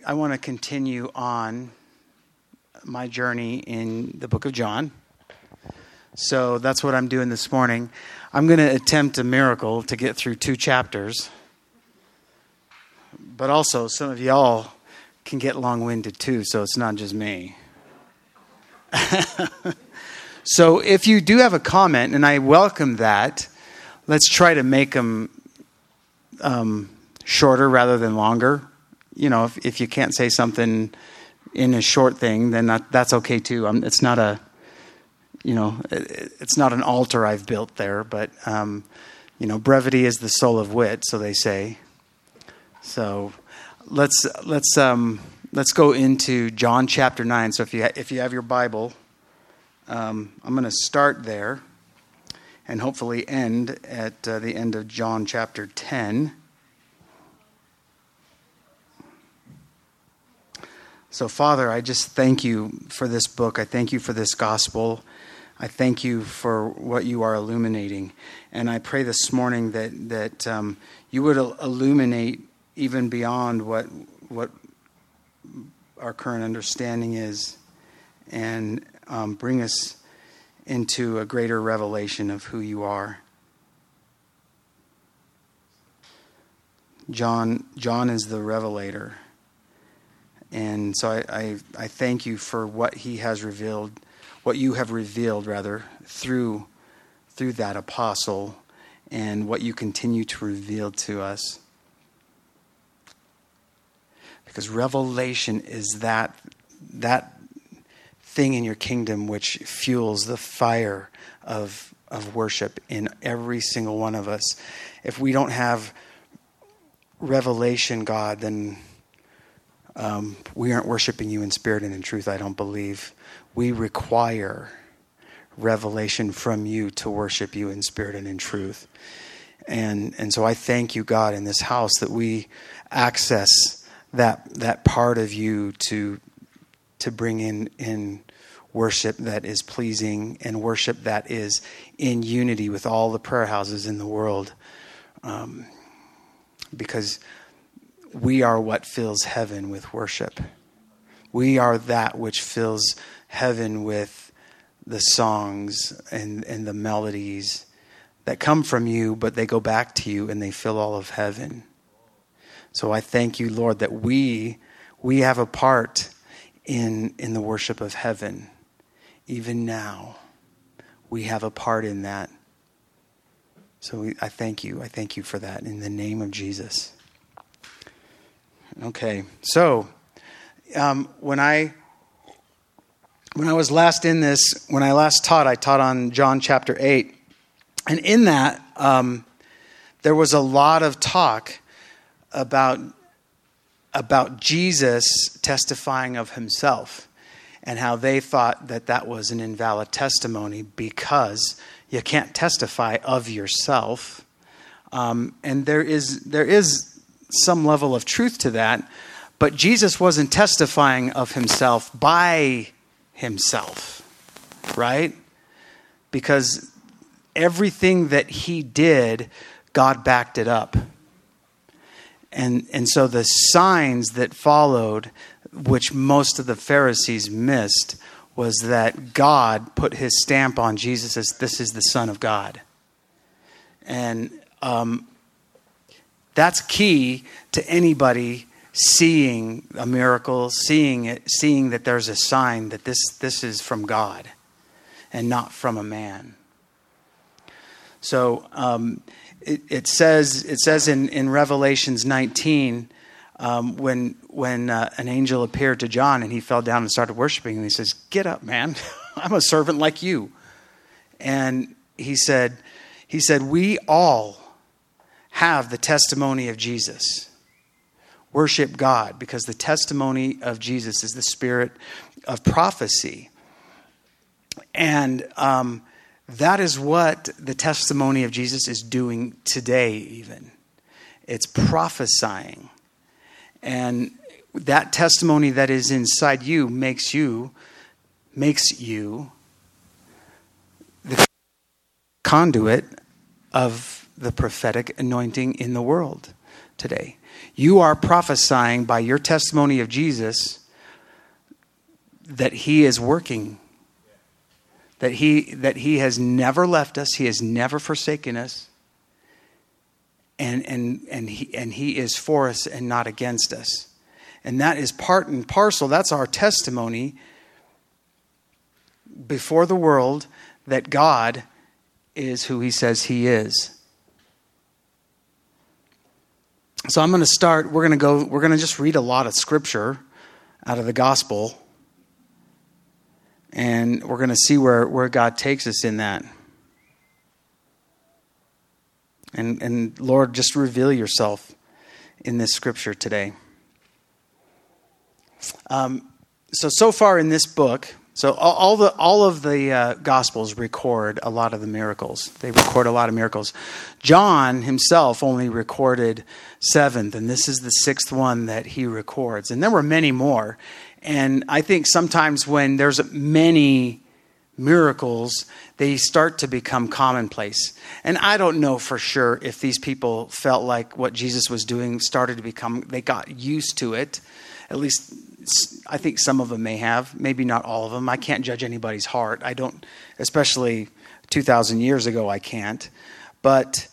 want to continue on my journey in the book of John. So that's what I'm doing this morning. I'm going to attempt a miracle to get through 2 chapters. But also, some of y'all can get long-winded too, so it's not just me. So if you do have a comment, and I welcome that, let's try to make them shorter rather than longer. You know, if you can't say something in a short thing, then that's okay too. It's not it's not an altar I've built there, but brevity is the soul of wit, so they say. So let's go into John chapter 9. So if you have your Bible, I'm going to start there and hopefully end at the end of John chapter 10. So, Father, I just thank you for this book. I thank you for this gospel. I thank you for what you are illuminating. And I pray this morning that you would illuminate even beyond what our current understanding is, and bring us into a greater revelation of who you are. John is the revelator. And so I thank you for what he has revealed, what you have revealed, rather, through that apostle, and what you continue to reveal to us. Because revelation is that thing in your kingdom which fuels the fire of worship in every single one of us. If we don't have revelation, God, then we aren't worshiping you in spirit and in truth, I don't believe. We require revelation from you to worship you in spirit and in truth. And so I thank you, God, in this house that we access that part of you to bring in worship that is pleasing, and worship that is in unity with all the prayer houses in the world. Because we are what fills heaven with worship. We are that which fills heaven with the songs and the melodies that come from you, but they go back to you and they fill all of heaven. So I thank you, Lord, that we have a part in the worship of heaven. Even now, we have a part in that. So I thank you. I thank you for that in the name of Jesus. Okay, so when I was last in this, when I last taught, I taught on John chapter 8. And in that, there was a lot of talk about Jesus testifying of himself, and how they thought that was an invalid testimony because you can't testify of yourself. And there is some level of truth to that, but Jesus wasn't testifying of himself by himself, right? Because everything that he did, God backed it up. And so the signs that followed, which most of the Pharisees missed, was that God put his stamp on Jesus as this is the Son of God. And that's key to anybody seeing a miracle, seeing that there's a sign that this is from God and not from a man. So it says in Revelations 19, when an angel appeared to John and he fell down and started worshiping, and he says, "Get up, man! I'm a servant like you." And he said, "We all have the testimony of Jesus. Worship God, because the testimony of Jesus is the spirit of prophecy." And that is what the testimony of Jesus is doing today even. It's prophesying. And that testimony that is inside you makes you the conduit of the prophetic anointing in the world today. You are prophesying by your testimony of Jesus that he is working, that he has never left us, he has never forsaken us, and he is for us and not against us. And that is part and parcel. That's our testimony before the world that God is who he says he is. So I'm going to start. We're going to just read a lot of scripture out of the gospel. And we're going to see where God takes us in that. And Lord, just reveal yourself in this scripture today. So far in this book, so all of the Gospels record a lot of the miracles. They record a lot of miracles. John himself only recorded 7, and this is the 6th one that he records. And there were many more. And I think sometimes when there's many miracles, they start to become commonplace. And I don't know for sure if these people felt like what Jesus was doing started to become, they got used to it. At least I think some of them may have, maybe not all of them. I can't judge anybody's heart. I don't, especially 2,000 years ago, I can't. But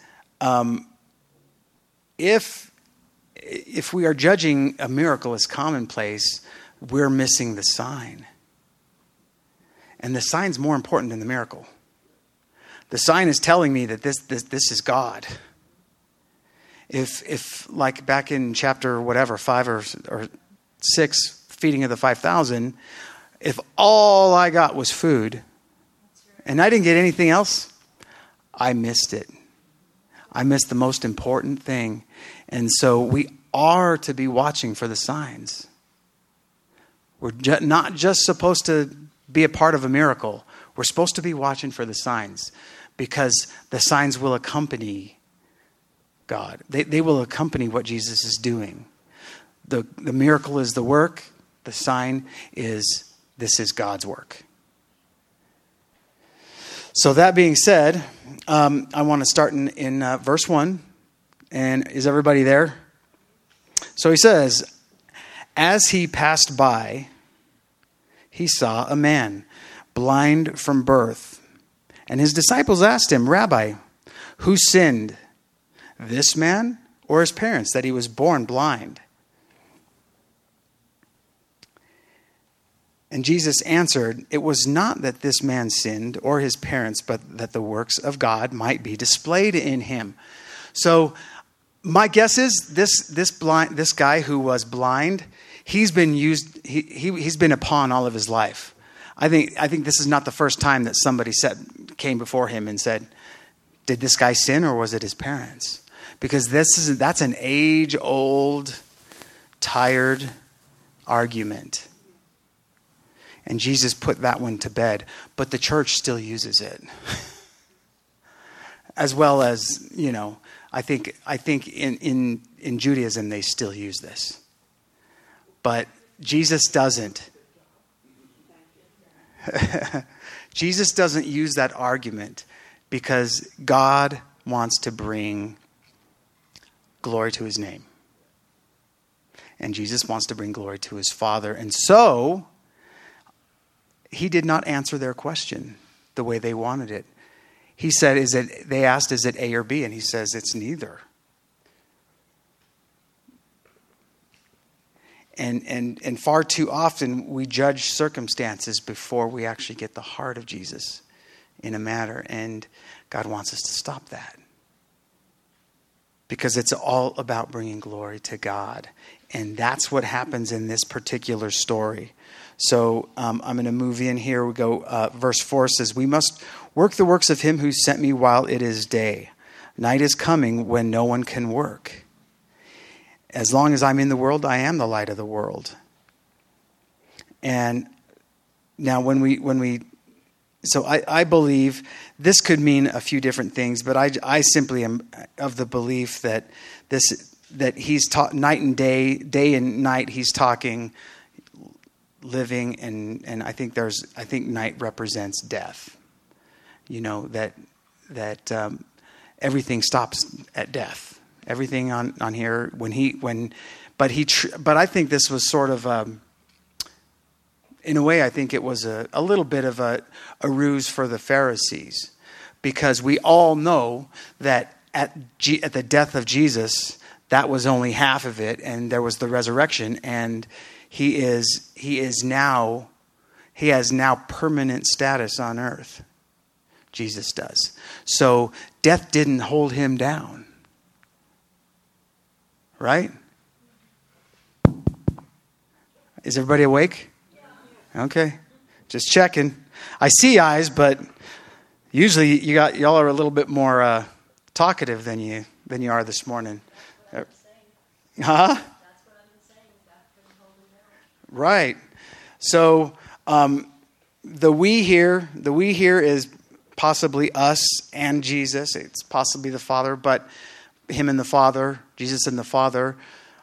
if we are judging a miracle as commonplace, we're missing the sign. And the sign's more important than the miracle. The sign is telling me that this is God. If like back in chapter 5 or 6, feeding of the 5,000, if all I got was food and I didn't get anything else, I missed it. I missed the most important thing. And so we are to be watching for the signs. We're not just supposed to be a part of a miracle. We're supposed to be watching for the signs, because the signs will accompany God. They will accompany what Jesus is doing. The miracle is the work. The sign is, this is God's work. So that being said, I want to start in verse 1. And is everybody there? So he says, as he passed by, he saw a man blind from birth. And his disciples asked him, Rabbi, who sinned, this man or his parents, that he was born blind? And Jesus answered, it was not that this man sinned or his parents, but that the works of God might be displayed in him. So my guess is this guy who was blind, he's been used. He's been a pawn all of his life. I think this is not the first time that somebody came before him and said, did this guy sin or was it his parents? Because that's an age-old, tired argument. And Jesus put that one to bed. But the church still uses it. As well as, I think in Judaism they still use this. But Jesus doesn't. Jesus doesn't use that argument because God wants to bring glory to his name. And Jesus wants to bring glory to his Father. And so he did not answer their question the way they wanted it. He said, they asked, is it A or B? And he says, it's neither. And far too often we judge circumstances before we actually get the heart of Jesus in a matter. And God wants us to stop that. Because it's all about bringing glory to God. And that's what happens in this particular story. So I'm going to move in here. We go, verse 4 says, we must work the works of him who sent me while it is day. Night is coming when no one can work. As long as I'm in the world, I am the light of the world. And now so I believe this could mean a few different things, but I simply am of the belief that he's taught night and day and night. He's talking living, and I think night represents death. That everything stops at death. everything on here. But I think this was sort of, in a way, I think it was a little bit of a ruse for the Pharisees, because we all know that at the death of Jesus, that was only half of it, and there was the resurrection, and he has now permanent status on earth. Jesus does. So death didn't hold him down. Right? Is everybody awake? Okay. Just checking. I see eyes, but usually y'all are a little bit more talkative than you are this morning. Huh? Right. So the we here is possibly us and Jesus. It's possibly the Father, but him and the Father, Jesus and the Father.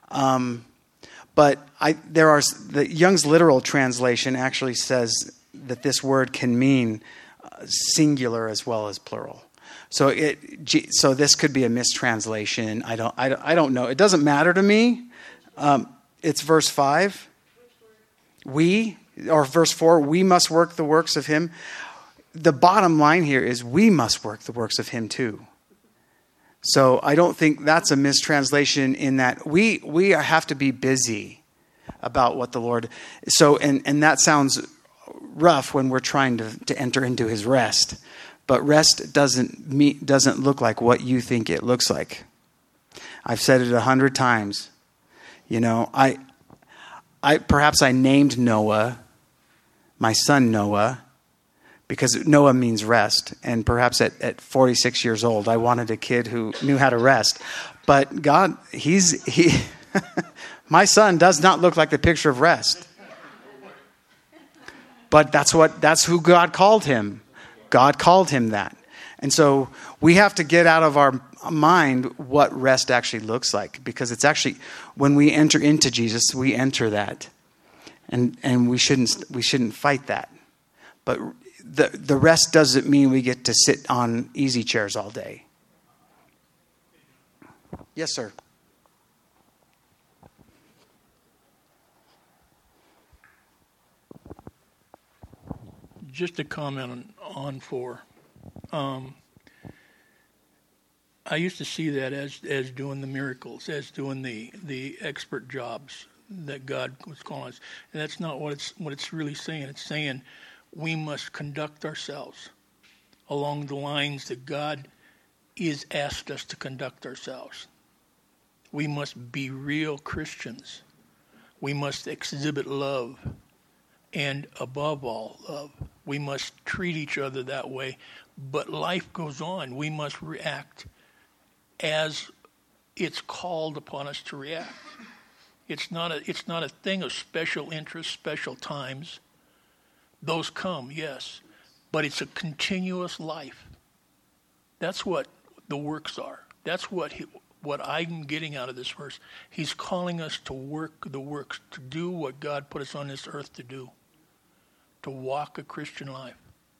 But the Young's literal translation actually says that this word can mean singular as well as plural. So this could be a mistranslation. I don't know. It doesn't matter to me. It's verse 5. Verse 4, we must work the works of him. The bottom line here is we must work the works of him too. So I don't think that's a mistranslation, in that we have to be busy about what the Lord. So and that sounds rough when we're trying to enter into his rest. But rest doesn't look like what you think it looks like. I've said it 100 times. I perhaps I named Noah, my son Noah, because Noah means rest. And perhaps at 46 years old, I wanted a kid who knew how to rest. But God, my son does not look like the picture of rest. But that's who God called him. God called him that. And so we have to get out of our mind what rest actually looks like, because it's actually, when we enter into Jesus, we enter that. And we shouldn't fight that. But the rest doesn't mean we get to sit on easy chairs all day. Yes, sir. Just a comment on 4. I used to see that as doing the miracles, as doing the expert jobs that God was calling us. And that's not what it's really saying. It's saying we must conduct ourselves along the lines that God is asked us to conduct ourselves. We must be real Christians. We must exhibit love, and above all, love. We must treat each other that way. But life goes on. We must react as it's called upon us to react. It's not a thing of special interest, special times. Those come, yes, but it's a continuous life. That's what the works are. That's what I'm getting out of this verse. He's calling us to work the works, to do what God put us on this earth to do, to walk a Christian life.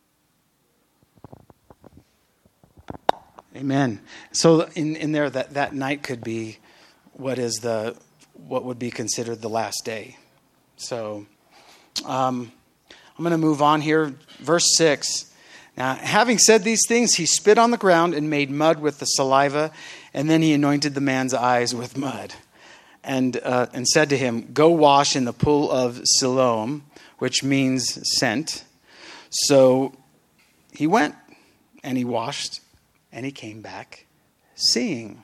Amen. So in there, that night could be what would be considered the last day. So I'm going to move on here. Verse 6. Now, having said these things, he spit on the ground and made mud with the saliva, and then he anointed the man's eyes with mud, and said to him, "Go wash in the pool of Siloam," which means sent. So he went and he washed, and he came back seeing.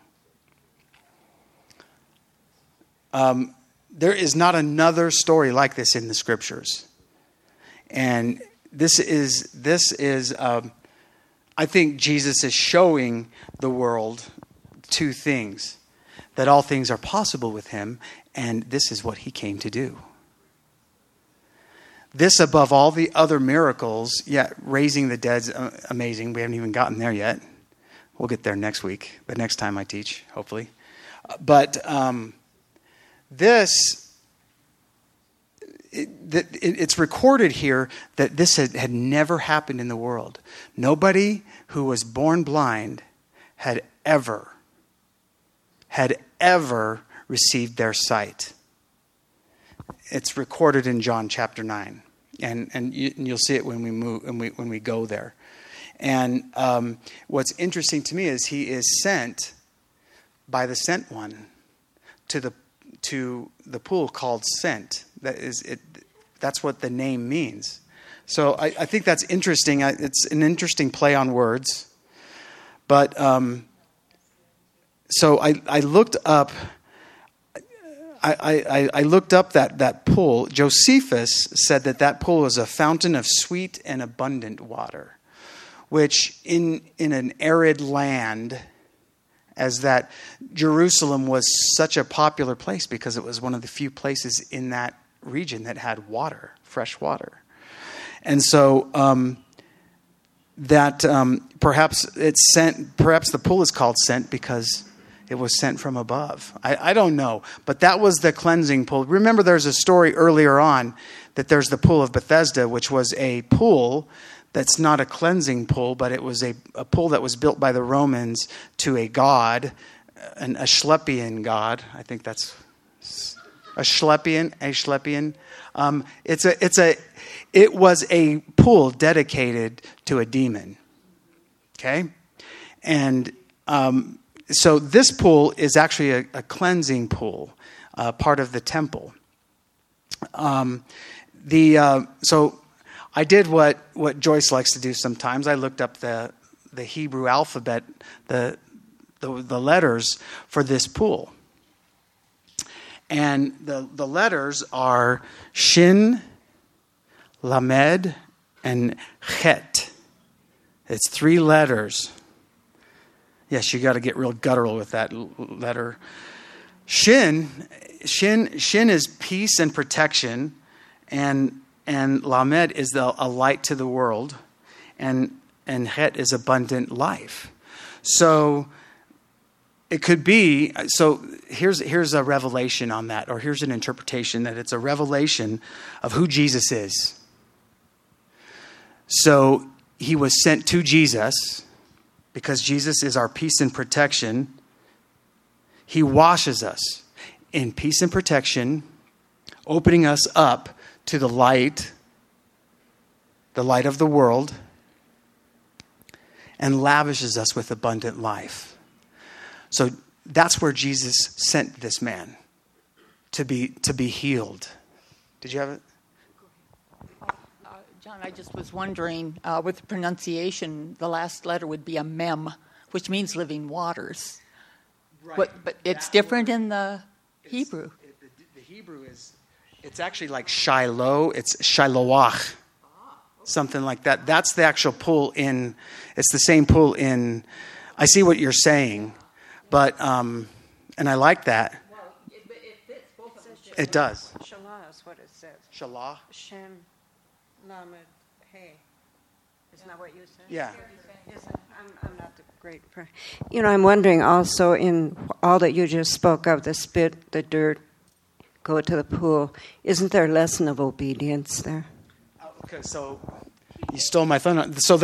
There is not another story like this in the scriptures. And this is I think Jesus is showing the world two things: that all things are possible with him, and this is what he came to do. This, above all the other miracles, raising the dead's amazing. We haven't even gotten there yet. We'll get there next week, the next time I teach, hopefully. But it's recorded here that this had never happened in the world. Nobody who was born blind had ever had ever received their sight. It's recorded in John chapter 9, and you'll see it when we go there. And what's interesting to me is he is sent by the sent one to the pool called Sent. That's what the name means. So I think that's interesting. It's an interesting play on words. But so I looked up. I looked up that pool. Josephus said that pool was a fountain of sweet and abundant water, which in an arid land, as that Jerusalem was such a popular place because it was one of the few places in that region that had water, fresh water. And so perhaps the pool is called Sent because it was sent from above. I don't know. But that was the cleansing pool. Remember, there's a story earlier on that there's the pool of Bethesda, which was a pool that's not a cleansing pool, but it was a pool that was built by the Romans to a god, an Asclepian god. I think that's Asclepian. It was a pool dedicated to a demon. Okay? And so this pool is actually a cleansing pool, part of the temple. So I did what Joyce likes to do sometimes. I looked up the Hebrew alphabet, the letters for this pool. And the letters are Shin, Lamed, and Chet. It's 3 letters. Yes, you got to get real guttural with that letter. Shin is peace and protection, and Lamed is a light to the world, and Het is abundant life. So it could be. So here's a revelation on that, or here's an interpretation that it's a revelation of who Jesus is. So he was sent to Jesus. Because Jesus is our peace and protection, he washes us in peace and protection, opening us up to the light of the world, and lavishes us with abundant life. So that's where Jesus sent this man, to be healed. Did you have it? John, I just was wondering, with the pronunciation, the last letter would be a mem, which means living waters. Right. But it's different in the Hebrew. The Hebrew it's actually like Shiloh. It's Shiloach, something like that. That's the actual pool it's the same pool in, I see what you're saying, but, and I like that. Well, it fits both of them. It does. Shalah is what it says. Shalah? Shem. Lamed, hey. Isn't that what you said? Yeah. I'm not the great... I'm wondering also in all that you just spoke of, the spit, the dirt, go to the pool, isn't there a lesson of obedience there? Okay, so you stole my thunder. So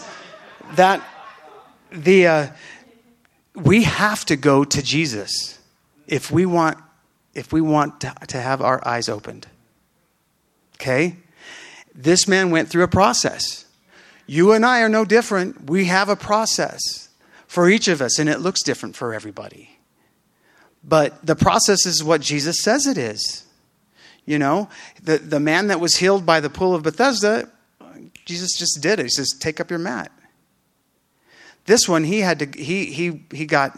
we have to go to Jesus if we want to have our eyes opened. Okay? This man went through a process. You and I are no different. We have a process for each of us, and it looks different for everybody. But the process is what Jesus says it is. The man that was healed by the pool of Bethesda, Jesus just did it. He says, take up your mat. This one, he got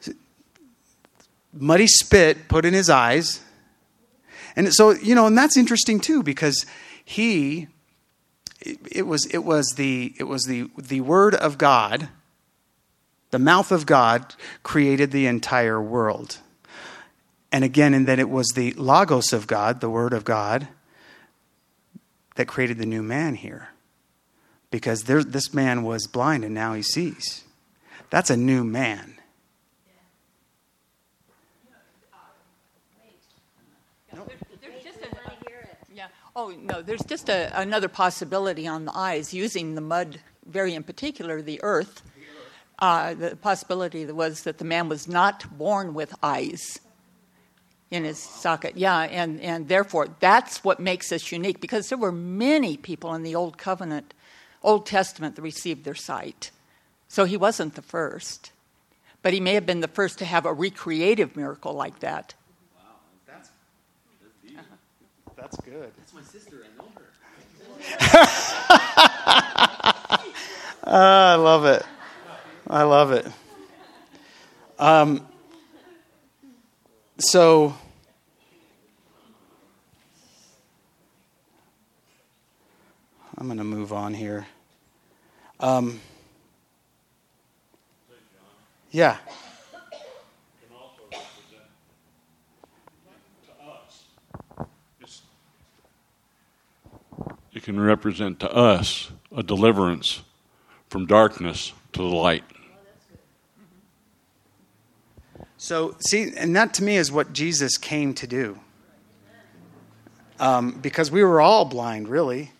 muddy spit put in his eyes. And so, and that's interesting too, because it was the word of God, the mouth of God created the entire world. And again, and then it was the logos of God, the word of God, that created the new man here. Because this man was blind and now he sees. That's a new man. There's just another possibility on the eyes, using the mud, very in particular, the earth. The possibility was that the man was not born with eyes in his socket. Yeah, and therefore that's what makes us unique, because there were many people in the Old Testament that received their sight. So he wasn't the first. But he may have been the first to have a recreative miracle like that. Wow, that's deep. That's good. That's my sister. I know her. I love it. I love it. So I'm going to move on here. Yeah. Can also represent to us. It can represent to us a deliverance from darkness to the light. So, see, and that to me is what Jesus came to do. Because we were all blind, really.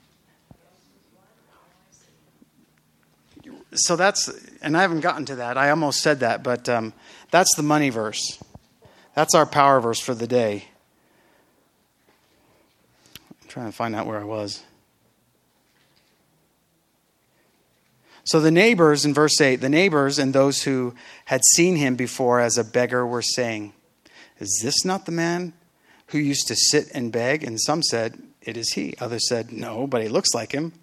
So that's, and I haven't gotten to that. I almost said that, but that's the money verse. That's our power verse for the day. I'm trying to find out where I was. So the neighbors, in verse 8, the neighbors and those who had seen him before as a beggar were saying, "Is this not the man who used to sit and beg?" And some said, "It is he." Others said, "No, but he looks like him."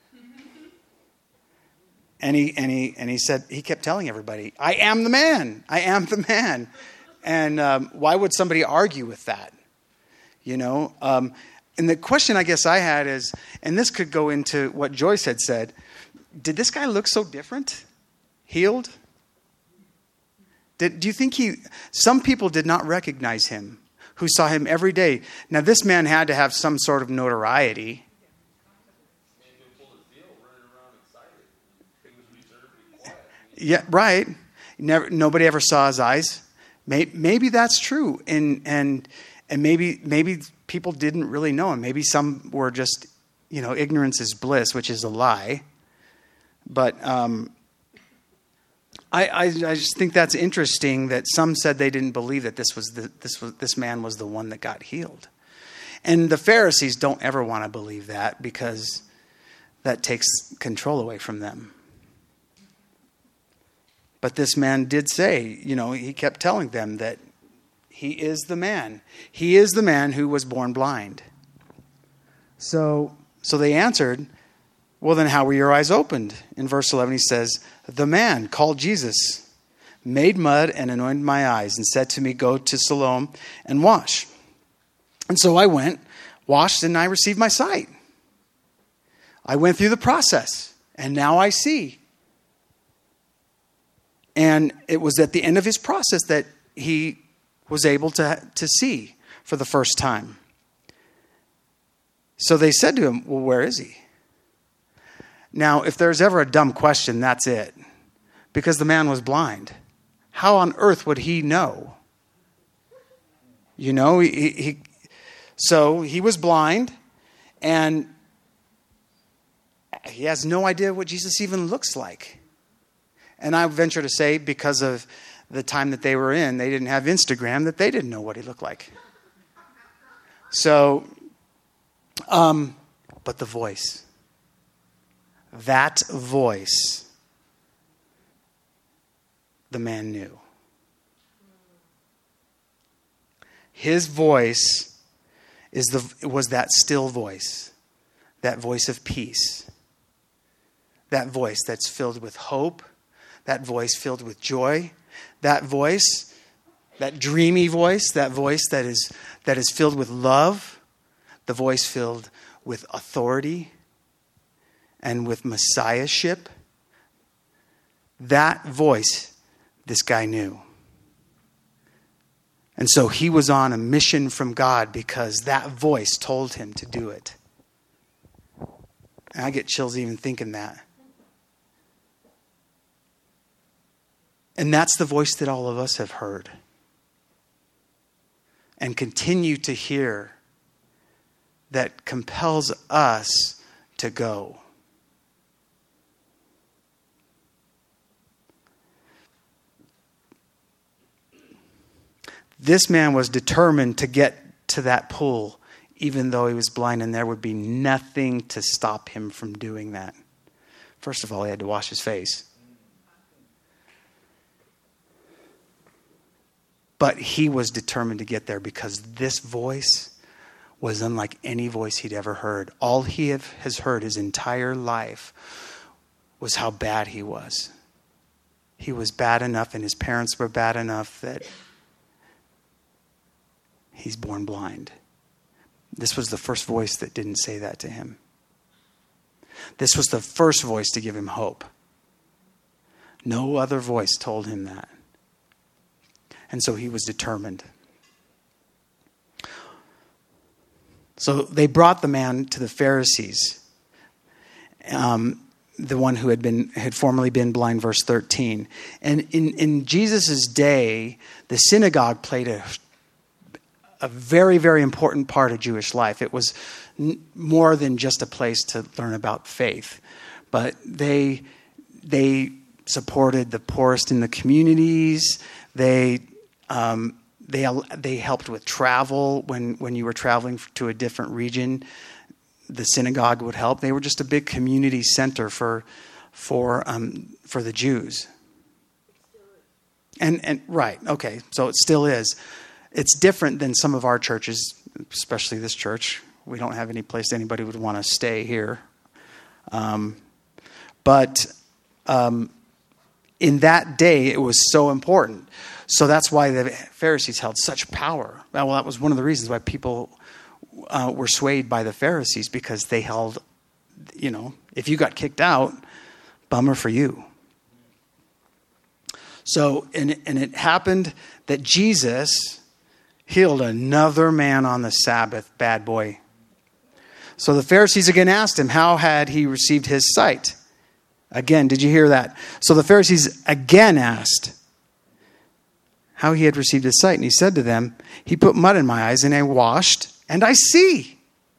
And he said, he kept telling everybody, "I am the man. I am the man." And why would somebody argue with that? You know? And the question I guess I had is, and this could go into what Joyce had said, did this guy look so different? Healed? Do you think some people did not recognize him who saw him every day? Now, this man had to have some sort of notoriety. Yeah, right. Nobody ever saw his eyes. Maybe that's true. And maybe people didn't really know him. Maybe some were just, ignorance is bliss, which is a lie. But I just think that's interesting that some said they didn't believe that this man was the one that got healed. And the Pharisees don't ever want to believe that, because that takes control away from them. But this man did say, he kept telling them that he is the man. He is the man who was born blind. So they answered, "Well, then how were your eyes opened?" In verse 11, he says, "The man called Jesus made mud and anointed my eyes and said to me, 'Go to Siloam and wash.' And so I went, washed, and I received my sight." I went through the process, and now I see. And it was at the end of his process that he was able to see for the first time. So they said to him, "Well, where is he?" Now, if there's ever a dumb question, that's it. Because the man was blind. How on earth would he know? So he was blind, and he has no idea what Jesus even looks like. And I venture to say, because of the time that they were in, they didn't have Instagram, that they didn't know what he looked like. So, but the voice. That voice, the man knew. His voice was that still voice, that voice of peace, that voice that's filled with hope, that voice filled with joy, that voice, that dreamy voice, that voice that is filled with love, the voice filled with authority and with messiahship. That voice, this guy knew. And so he was on a mission from God because that voice told him to do it. And I get chills even thinking that. And that's the voice that all of us have heard and continue to hear, that compels us to go. This man was determined to get to that pool, even though he was blind, and there would be nothing to stop him from doing that. First of all, he had to wash his face. But he was determined to get there because this voice was unlike any voice he'd ever heard. All he has heard his entire life was how bad he was. He was bad enough, and his parents were bad enough that he's born blind. This was the first voice that didn't say that to him. This was the first voice to give him hope. No other voice told him that. And so he was determined. So they brought the man to the Pharisees, the one who had formerly been blind, verse 13. And in Jesus' day, the synagogue played a very, very important part of Jewish life. It was more than just a place to learn about faith, but they supported the poorest in the communities. They helped with travel when you were traveling to a different region. The synagogue would help. They were just a big community center for the Jews. And right, okay, so it still is. It's different than some of our churches, especially this church. We don't have any place anybody would want to stay here. But in that day, it was so important. So that's why the Pharisees held such power. Well, that was one of the reasons why people were swayed by the Pharisees, because they held, if you got kicked out, bummer for you. So, and it happened that Jesus healed another man on the Sabbath, bad boy. So the Pharisees again asked him, how had he received his sight? Again, did you hear that? So the Pharisees again asked how he had received his sight. And he said to them, he put mud in my eyes and I washed and I see.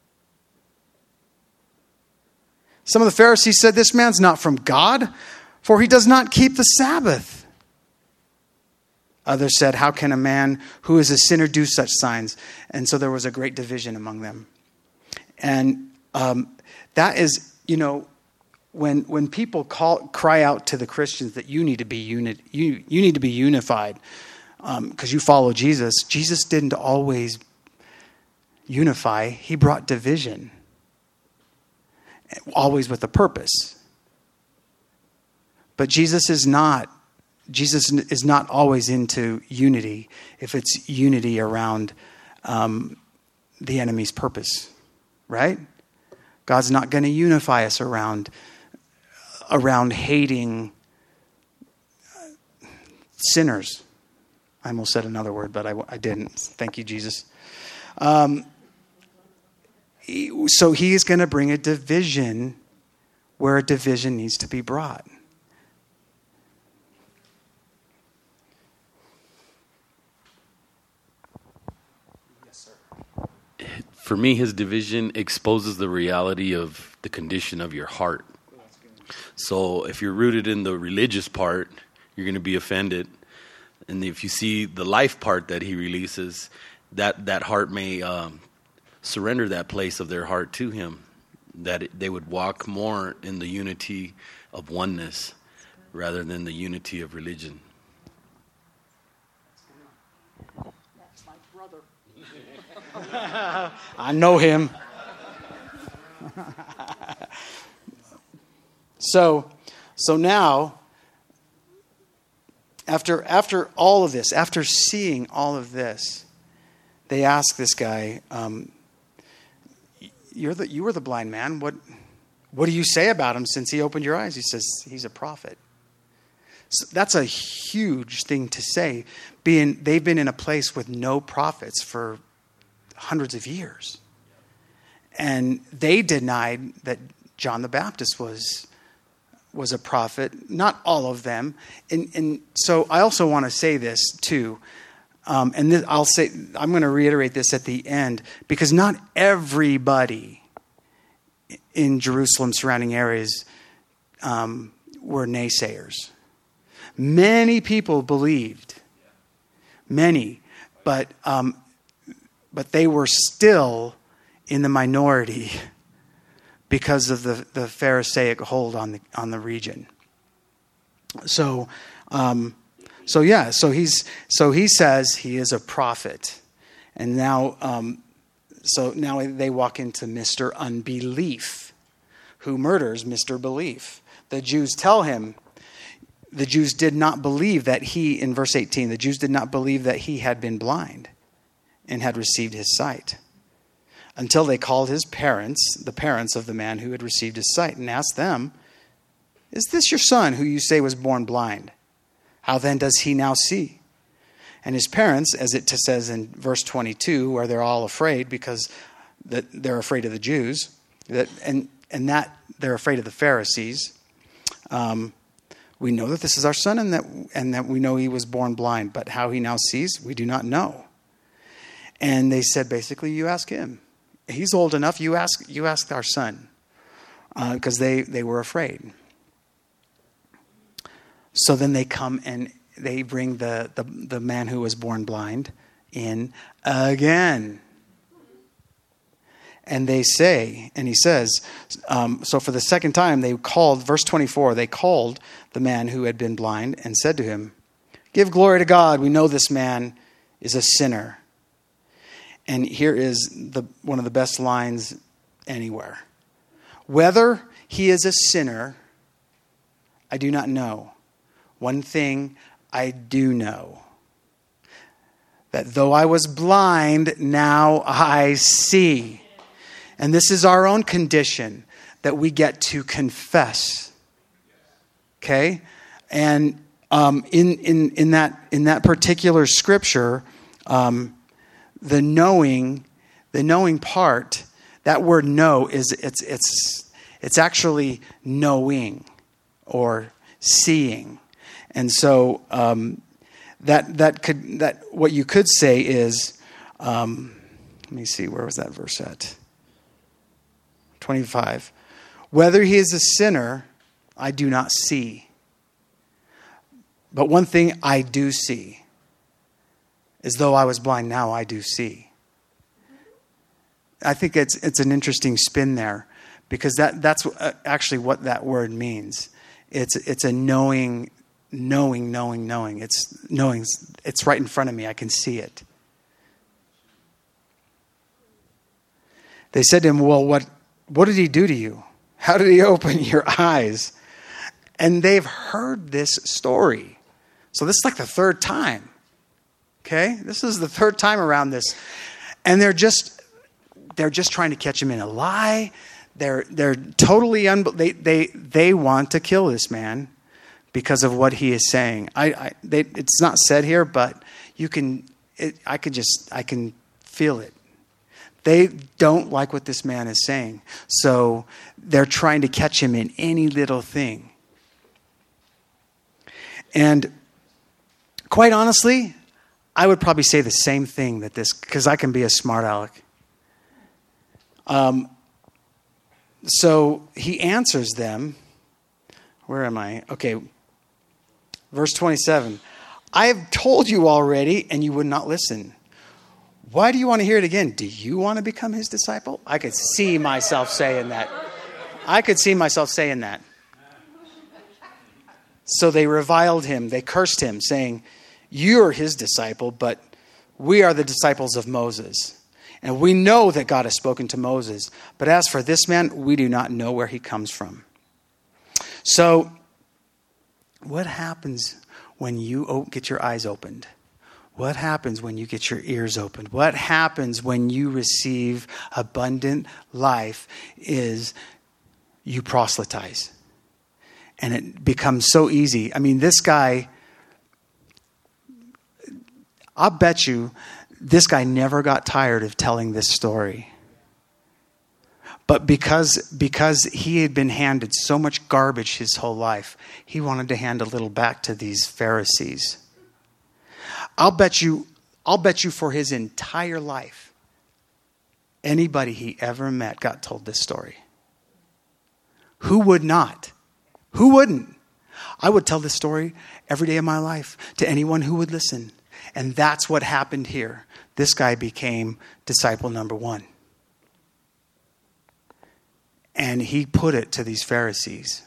Some of the Pharisees said, this man's not from God, for he does not keep the Sabbath. Others said, how can a man who is a sinner do such signs? And so there was a great division among them. And that is, when people cry out to the Christians that you need to be you need to be unified because you follow Jesus. Jesus didn't always unify. He brought division, always with a purpose. But Jesus is not always into unity if it's unity around the enemy's purpose, right? God's not going to unify us around hating sinners. I almost said another word, but I didn't. Thank you, Jesus. So he is going to bring a division where a division needs to be brought. For me, his division exposes the reality of the condition of your heart. So if you're rooted in the religious part, you're going to be offended. And if you see the life part that he releases, that heart may surrender that place of their heart to him, that they would walk more in the unity of oneness rather than the unity of religion. That's my brother. I know him. So now, after all of this, after seeing all of this, they ask this guy, you were the blind man. What do you say about him since he opened your eyes? He says, he's a prophet. So that's a huge thing to say. They've been in a place with no prophets for hundreds of years. And they denied that John the Baptist was a prophet. Not all of them. And so I also want to say this too. I'm going to reiterate this at the end, because not everybody in Jerusalem surrounding areas were naysayers. Many people believed. Many. but they were still in the minority because of the Pharisaic hold on the region. So he says he is a prophet, and now they walk into Mr. Unbelief, who murders Mr. Belief. The Jews tell him. The Jews did not believe that he, in verse 18, the Jews did not believe that he had been blind and had received his sight, until they called his parents, the parents of the man who had received his sight, and asked them, "Is this your son who you say was born blind? How then does he now see?" And his parents, as it says in verse 22, where they're all afraid because they're afraid of the Jews, and that they're afraid of the Pharisees. We know that this is our son, and that we know he was born blind, but how he now sees, we do not know. And they said, basically, you ask him. He's old enough. You ask our son, because they were afraid. So then they come and they bring the man who was born blind in again. And they say, and he says, so for the second time they called, verse 24, they called the man who had been blind and said to him, "Give glory to God. We know this man is a sinner." And here is one of the best lines anywhere. "Whether he is a sinner, I do not know. One thing I do know, that though I was blind, now I see." And this is our own condition that we get to confess. Okay? And in that particular scripture, the knowing part, that word know it's actually knowing or seeing. And so that what you could say is, let me see, where was that verse at? 25. "Whether he is a sinner, I do not see. But one thing I do see, as though I was blind, now I do see." I think it's an interesting spin there, because that's actually what that word means. It's a knowing. It's knowing. It's right in front of me. I can see it. They said to him, "Well, what did he do to you? How did he open your eyes?" And they've heard this story. So this is like the third time. Okay? This is the third time around this. And they're just trying to catch him in a lie. They're totally they want to kill this man because of what he is saying. It's not said here, but I can feel it. They don't like what this man is saying. So they're trying to catch him in any little thing. And quite honestly, I would probably say the same thing because I can be a smart aleck. So he answers them. Where am I? Okay. Verse 27. "I have told you already, and you would not listen. Why do you want to hear it again? Do you want to become his disciple?" I could see myself saying that. So they reviled him. They cursed him, saying, "You're his disciple, but we are the disciples of Moses. And we know that God has spoken to Moses. But as for this man, we do not know where he comes from." So what happens when you get your eyes opened? What happens when you get your ears opened? What happens when you receive abundant life is you proselytize. And it becomes so easy. I mean, this guy, I'll bet you this guy never got tired of telling this story. But because he had been handed so much garbage his whole life, he wanted to hand a little back to these Pharisees. I'll bet you for his entire life, anybody he ever met got told this story. Who would not? Who wouldn't? I would tell this story every day of my life to anyone who would listen. And that's what happened here. This guy became disciple number 1. And he put it to these Pharisees.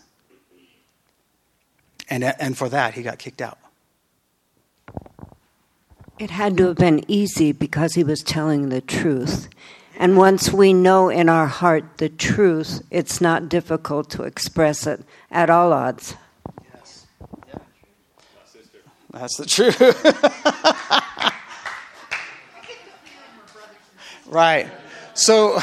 And for that, he got kicked out. It had to have been easy because he was telling the truth. And once we know in our heart the truth, it's not difficult to express it at all odds. Yes. Yeah. That's the truth. Right. So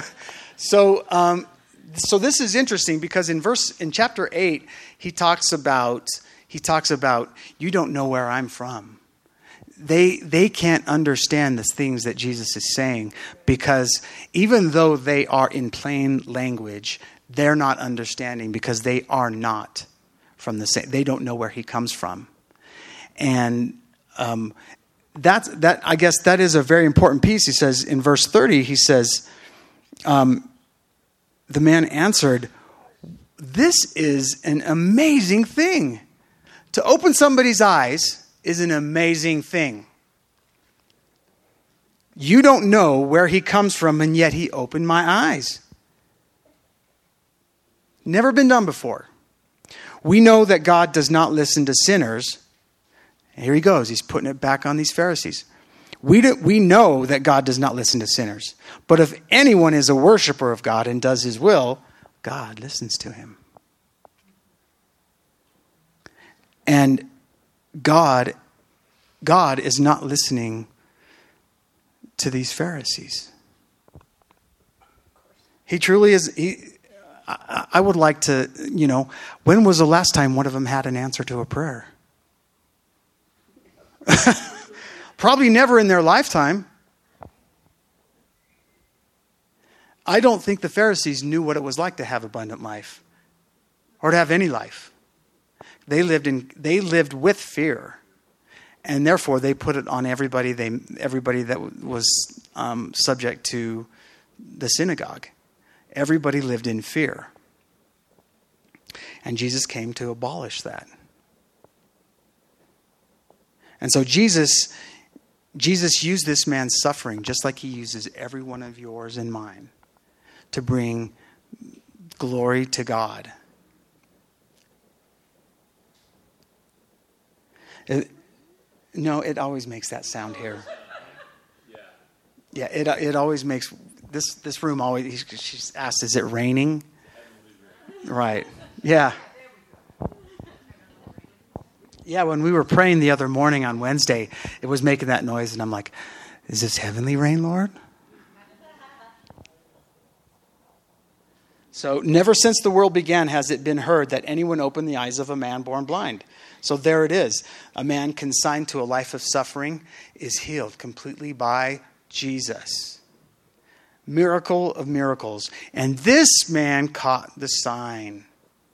this is interesting because in chapter 8 he talks about you don't know where I'm from. They can't understand the things that Jesus is saying because even though they are in plain language, they're not understanding because they are not from the same. They don't know where he comes from, and that I guess that is a very important piece. He says in verse 30, he says, the man answered, "This is an amazing thing. To open somebody's eyes is an amazing thing. You don't know where he comes from, and yet he opened my eyes." Never been done before. We know that God does not listen to sinners. And here he goes. He's putting it back on these Pharisees. We know that God does not listen to sinners. But if anyone is a worshiper of God and does his will, God listens to him. And God is not listening to these Pharisees. He truly is. I would like to, when was the last time one of them had an answer to a prayer? Probably never in their lifetime. I don't think the Pharisees knew what it was like to have abundant life or to have any life. They lived with fear, and therefore they put it on everybody that was subject to the synagogue. Everybody lived in fear. And Jesus came to abolish that. And so Jesus used this man's suffering, just like he uses every one of yours and mine, to bring glory to God. It always makes that sound here. Yeah, it always makes this room always. She's asked, "Is it raining?" Right. Yeah. Yeah. When we were praying the other morning on Wednesday, it was making that noise, and I'm like, "Is this heavenly rain, Lord?" So, never since the world began has it been heard that anyone opened the eyes of a man born blind. So there it is. A man consigned to a life of suffering is healed completely by Jesus. Miracle of miracles. And this man caught the sign.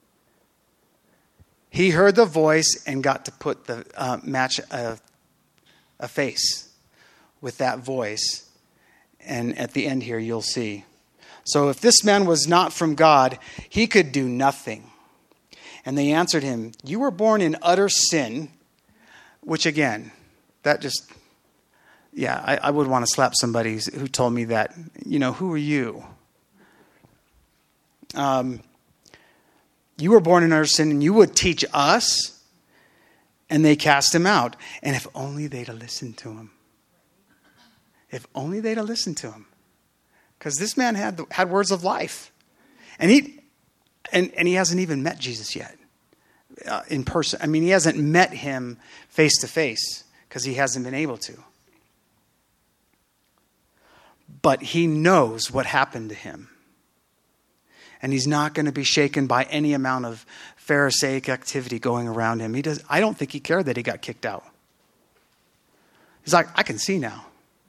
He heard the voice and got to put the match a face with that voice. And at the end here, you'll see. So if this man was not from God, he could do nothing. And they answered him, "You were born in utter sin," which again, that just, I would want to slap somebody who told me that. Who are you? You were born in utter sin, and you would teach us? And they cast him out. And if only they'd have listened to him. If only they'd have listened to him. Because this man had words of life. And he hasn't even met Jesus yet in person. I mean, he hasn't met him face to face because he hasn't been able to. But he knows what happened to him. And he's not going to be shaken by any amount of Pharisaic activity going around him. I don't think he cared that he got kicked out. He's like, I can see now.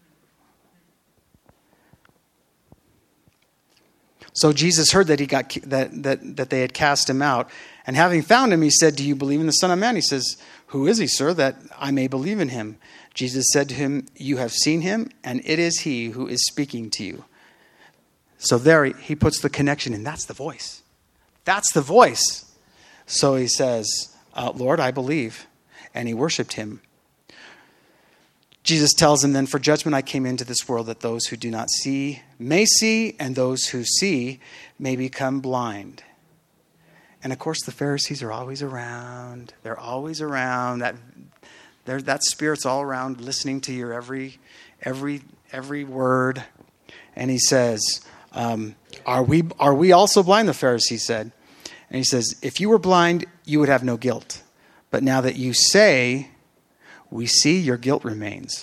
So Jesus heard that he got that they had cast him out, and having found him, he said, "Do you believe in the Son of Man?" He says, "Who is he, sir, that I may believe in him?" Jesus said to him, "You have seen him, and it is he who is speaking to you." So there he puts the connection in. That's the voice. That's the voice. So he says, "Lord, I believe," and he worshipped him. Jesus tells him then, for judgment I came into this world, that those who do not see may see, and those who see may become blind. And of course, the Pharisees are always around. They're always around. That spirit's all around, listening to your every word. And he says, "Are we also blind?" The Pharisee said. And he says, "If you were blind, you would have no guilt. But now that you say, we see, your guilt remains."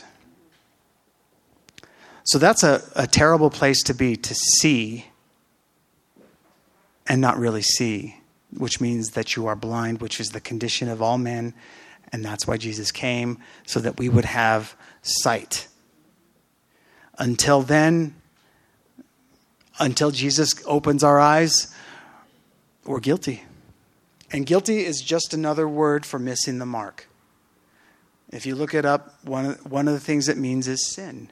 So that's a terrible place to be, to see and not really see, which means that you are blind, which is the condition of all men. And that's why Jesus came, so that we would have sight. Until then, until Jesus opens our eyes, we're guilty. And guilty is just another word for missing the mark. If you look it up, one of the things it means is sin.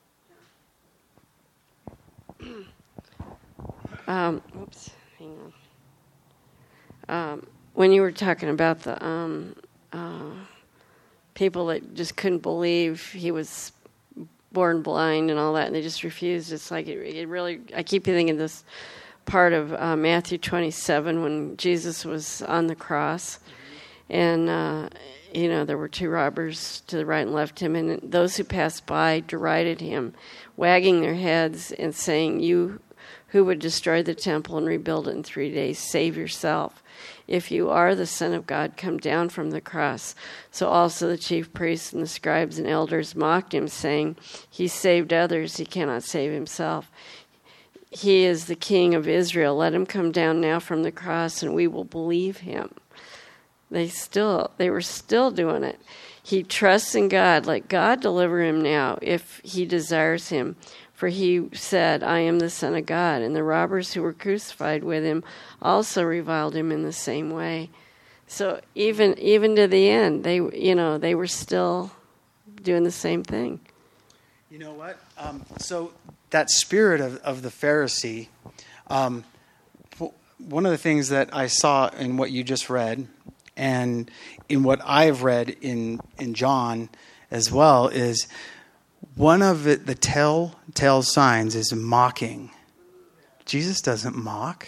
Oops, hang on. When you were talking about the people that just couldn't believe he was born blind and all that, and they just refused. It's like it really. I keep thinking this part of Matthew 27 when Jesus was on the cross, and there were two robbers to the right and left him, and those who passed by derided him, wagging their heads and saying, "You who would destroy the temple and rebuild it in 3 days, save yourself. If you are the Son of God, come down from the cross." So also the chief priests and the scribes and elders mocked him, saying, "He saved others, he cannot save himself. He is the King of Israel. Let him come down now from the cross, and we will believe him." They were still doing it. He trusts in God. Let God deliver him now if he desires him. For he said, "I am the Son of God." And the robbers who were crucified with him also reviled him in the same way. So even to the end, they were still doing the same thing. You know what? So that spirit of the Pharisee, one of the things that I saw in what you just read, and in what I've read in John as well, is one of the telltale signs is mocking. Jesus doesn't mock.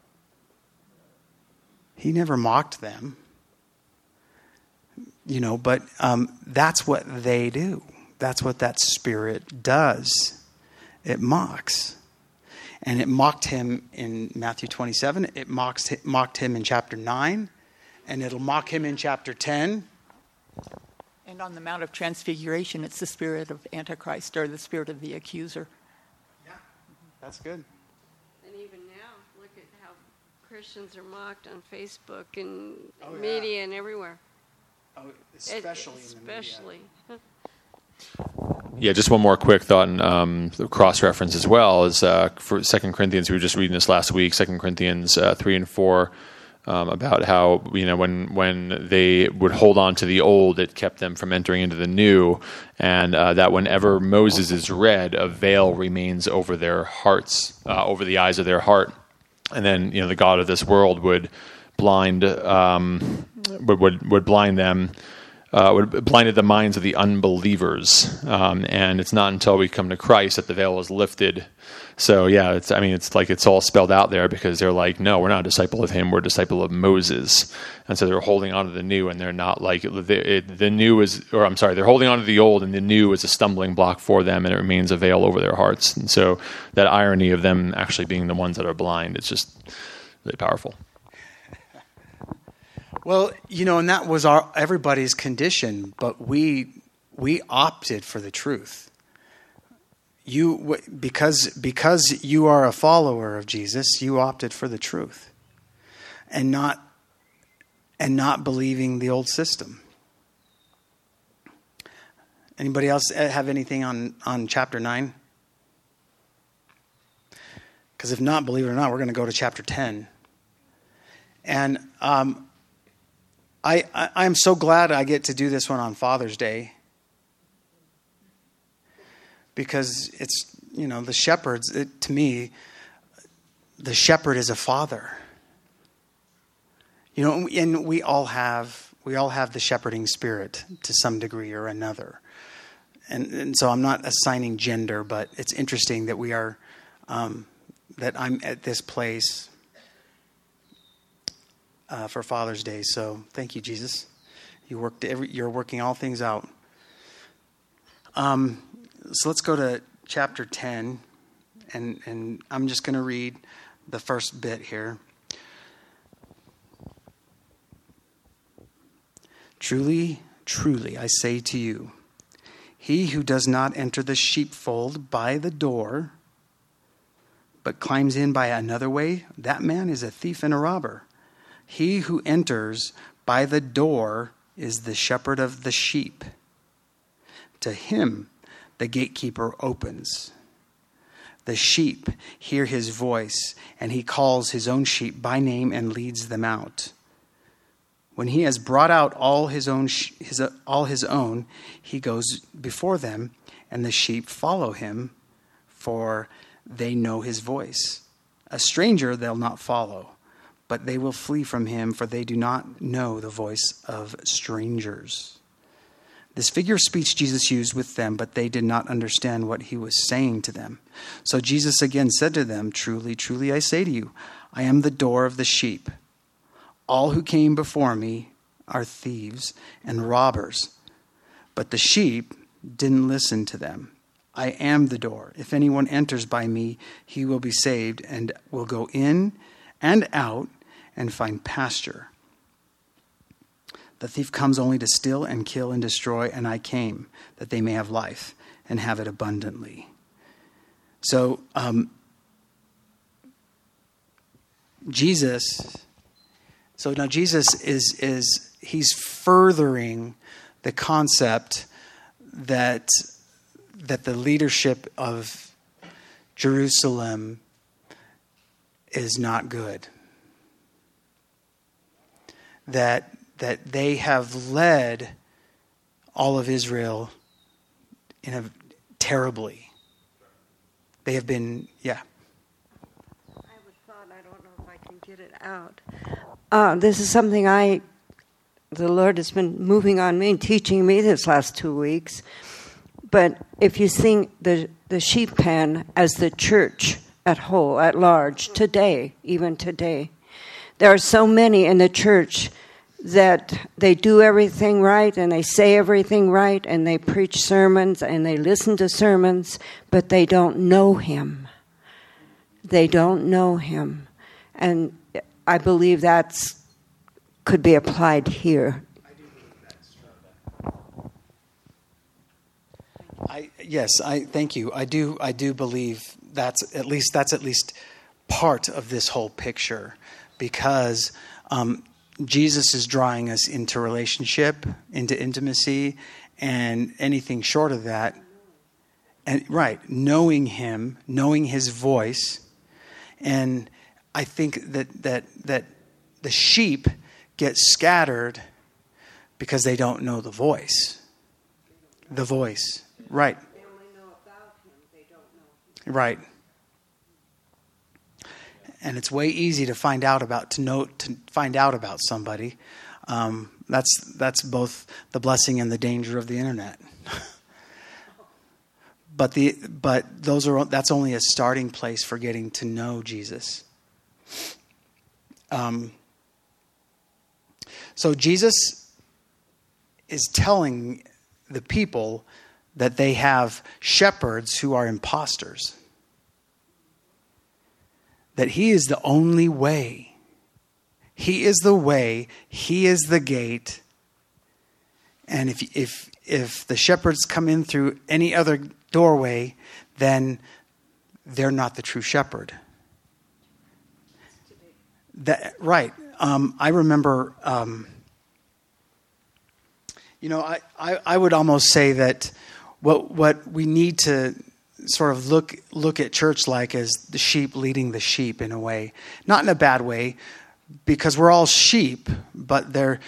He never mocked them. But that's what they do. That's what that spirit does. It mocks. And it mocked him in Matthew 27. It mocked him in chapter 9. And it'll mock him in chapter 10. And on the Mount of Transfiguration, it's the spirit of Antichrist, or the spirit of the accuser. Yeah, that's good. And even now, look at how Christians are mocked on Facebook and media and everywhere. Oh, especially in the media. Yeah, just one more quick thought, and the cross-reference as well is for 2 Corinthians. We were just reading this last week, 2 Corinthians 3 and 4, about how when they would hold on to the old, it kept them from entering into the new, and that whenever Moses is read, a veil remains over their hearts, over the eyes of their heart, and then the god of this world would blind would blind them. Blinded the minds of the unbelievers, and it's not until we come to Christ that the veil is lifted. So yeah, it's all spelled out there, because they're like, no, we're not a disciple of him, we're a disciple of Moses, and so they're holding on to the new, and they're not like the new is, or I'm sorry, they're holding on to the old, and the new is a stumbling block for them, and it remains a veil over their hearts. And so that irony of them actually being the ones that are blind, it's just really powerful. Well, and that was everybody's condition, but we opted for the truth. Because you are a follower of Jesus, you opted for the truth, and not believing the old system. Anybody else have anything on chapter 9? Because if not, believe it or not, we're going to go to chapter 10, and I'm so glad I get to do this one on Father's Day, because it's, the shepherds, to me, the shepherd is a father. And we all have the shepherding spirit to some degree or another. and so I'm not assigning gender, but it's interesting that we are, that I'm at this place for Father's Day. So thank you, Jesus. You're working all things out. So let's go to chapter 10, and I'm just going to read the first bit here. Truly, truly, I say to you, he who does not enter the sheepfold by the door, but climbs in by another way, that man is a thief and a robber. He who enters by the door is the shepherd of the sheep. To him the gatekeeper opens. The sheep hear his voice, and he calls his own sheep by name and leads them out. When he has brought out all his own, he goes before them, and the sheep follow him, for they know his voice. A stranger they'll not follow, but they will flee from him, for they do not know the voice of strangers. This figure of speech Jesus used with them, but they did not understand what he was saying to them. So Jesus again said to them, truly, truly, I say to you, I am the door of the sheep. All who came before me are thieves and robbers, but the sheep didn't listen to them. I am the door. If anyone enters by me, he will be saved and will go in and out and find pasture. The thief comes only to steal and kill and destroy, and I came that they may have life and have it abundantly. So, Jesus is he's furthering the concept that the leadership of Jerusalem is not good. That they have led all of Israel terribly. They have been, yeah. I don't know if I can get it out. This is something the Lord has been moving on me and teaching me this last 2 weeks. But if you think the sheep pen as the church at large, even today, there are so many in the church that they do everything right and they say everything right and they preach sermons and they listen to sermons, but they don't know him. They don't know him. And I believe that's could be applied here. I do believe that's true. Thank you. I do believe that's at least part of this whole picture, because Jesus is drawing us into relationship, into intimacy, and anything short of that, and knowing him, knowing his voice. And I think that the sheep get scattered because they don't know the voice. The voice, right? They only know about him. They don't know him. Right. And it's way easy to find out about somebody. That's both the blessing and the danger of the internet. But that's only a starting place for getting to know Jesus. So Jesus is telling the people that they have shepherds who are imposters. That he is the only way. He is the way. He is the gate. And if the shepherds come in through any other doorway, then they're not the true shepherd. Right. I remember, I would almost say that what we need to sort of look at church like as the sheep leading the sheep in a way, not in a bad way, because we're all sheep, I'm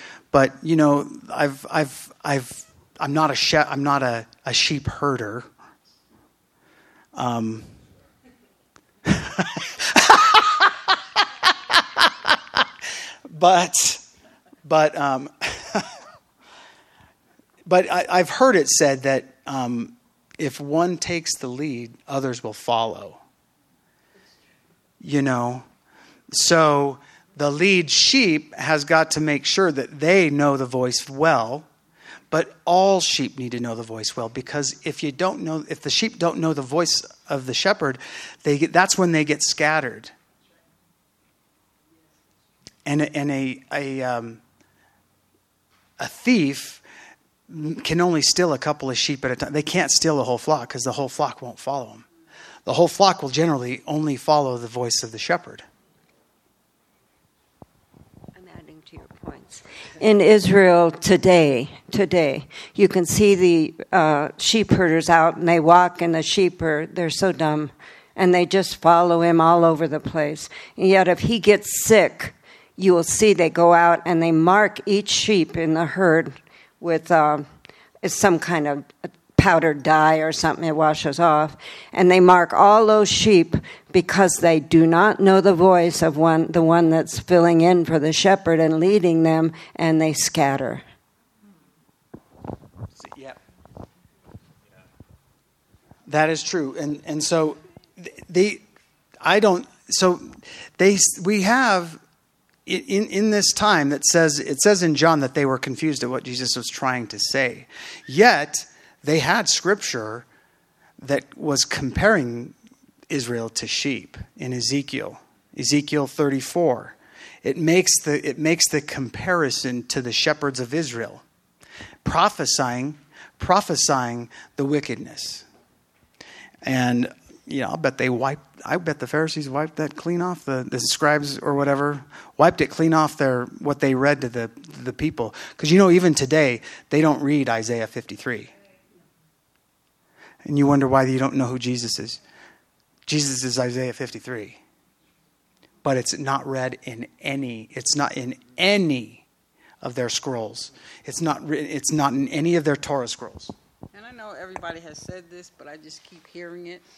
not a sheep herder. But But I've heard it said that if one takes the lead, others will follow. You know, so the lead sheep has got to make sure that they know the voice well. But all sheep need to know the voice well, because if the sheep don't know the voice of the shepherd, that's when they get scattered. And a thief can only steal a couple of sheep at a time. They can't steal the whole flock because the whole flock won't follow them. The whole flock will generally only follow the voice of the shepherd. I'm adding to your points. In Israel today, you can see the sheep herders out, and they walk, and the sheep they're so dumb, and they just follow him all over the place. And yet if he gets sick, you will see they go out and they mark each sheep in the herd with some kind of powdered dye or something that washes off. And they mark all those sheep because they do not know the voice of the one that's filling in for the shepherd and leading them, and they scatter. Yep. That is true. And so we have in this time it says in John that they were confused at what Jesus was trying to say. Yet they had scripture that was comparing Israel to sheep in Ezekiel 34. It makes the comparison to the shepherds of Israel, prophesying the wickedness. And I bet the Pharisees wiped that clean off, the scribes or whatever, wiped it clean off what they read to the people. Because even today, they don't read Isaiah 53. And you wonder why you don't know who Jesus is. Jesus is Isaiah 53. But it's not read in any of their scrolls. It's not in any of their Torah scrolls. And I know everybody has said this, but I just keep hearing it.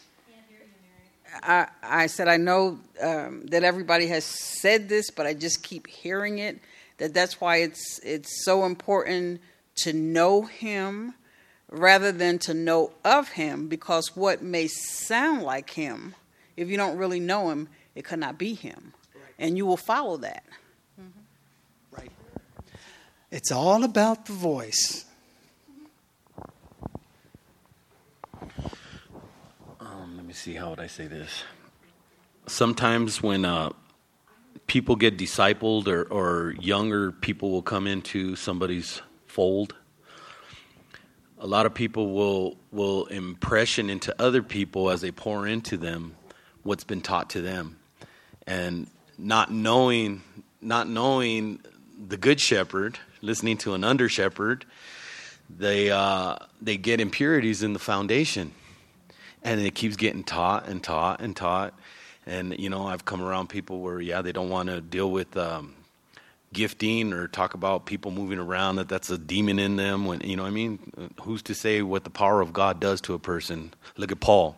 I said I know that everybody has said this, but I just keep hearing it. That's why it's so important to know him rather than to know of him, because what may sound like him, if you don't really know him, it could not be him. Right. And you will follow that. Mm-hmm. Right. It's all about the voice. Let me see, how would I say this? Sometimes when people get discipled or younger people will come into somebody's fold, a lot of people will impression into other people as they pour into them what's been taught to them. And not knowing the good shepherd, listening to an under shepherd, they get impurities in the foundation. And it keeps getting taught and taught and taught. And, I've come around people where, they don't want to deal with gifting or talk about people moving around, that's a demon in them. When who's to say what the power of God does to a person? Look at Paul.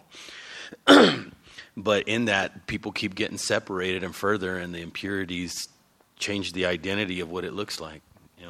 But in that, people keep getting separated and further, and the impurities change the identity of what it looks like.